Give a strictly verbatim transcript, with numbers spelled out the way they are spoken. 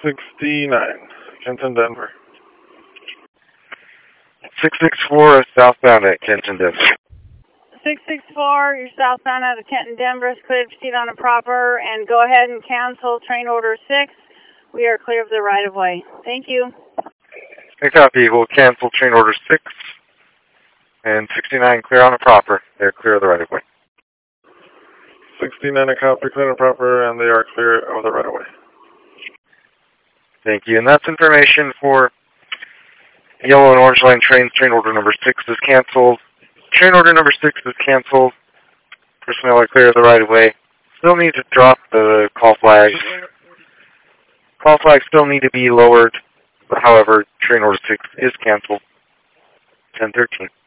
sixty-nine, Kenton, Denver. six six four southbound at Kenton, Denver. six six four, you're southbound out of Kenton, Denver. Is clear to proceed on a proper, and go ahead and cancel train order six. We are clear of the right-of-way. Thank you. Hey, copy. We'll cancel train order six and sixty-nine clear on a proper. They're clear of the right-of-way. sixty-nine, a copy, clear and proper, and they are clear of the right-of-way. Thank you. And that's information for Yellow and Orange Line trains. Train order number six is canceled. Train order number six is canceled. Personnel are clear of the right-of-way. Still need to drop the call flags. Call flags still need to be lowered. However, train order six is canceled. ten thirteen.